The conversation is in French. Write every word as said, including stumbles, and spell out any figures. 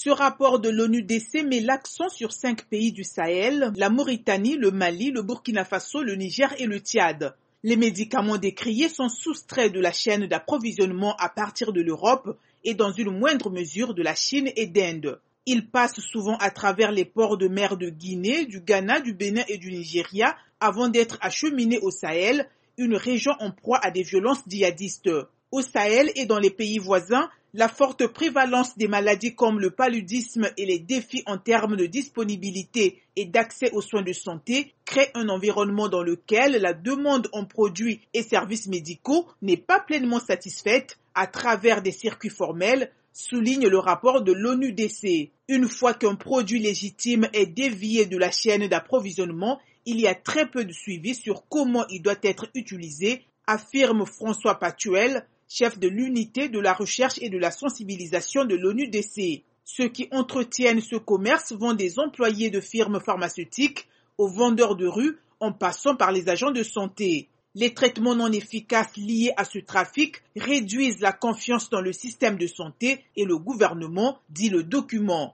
Ce rapport de l'O N U D C met l'accent sur cinq pays du Sahel, la Mauritanie, le Mali, le Burkina Faso, le Niger et le Tchad. Les médicaments décriés sont soustraits de la chaîne d'approvisionnement à partir de l'Europe et dans une moindre mesure de la Chine et d'Inde. Ils passent souvent à travers les ports de mer de Guinée, du Ghana, du Bénin et du Nigeria avant d'être acheminés au Sahel, une région en proie à des violences djihadistes. Au Sahel et dans les pays voisins, la forte prévalence des maladies comme le paludisme et les défis en termes de disponibilité et d'accès aux soins de santé créent un environnement dans lequel la demande en produits et services médicaux n'est pas pleinement satisfaite à travers des circuits formels, souligne le rapport de l'O N U D C. Une fois qu'un produit légitime est dévié de la chaîne d'approvisionnement, il y a très peu de suivi sur comment il doit être utilisé, affirme François Patuel, chef de l'unité de la recherche et de la sensibilisation de l'O N U D C. Ceux qui entretiennent ce commerce vont des employés de firmes pharmaceutiques aux vendeurs de rue en passant par les agents de santé. Les traitements non efficaces liés à ce trafic réduisent la confiance dans le système de santé et le gouvernement, dit le document.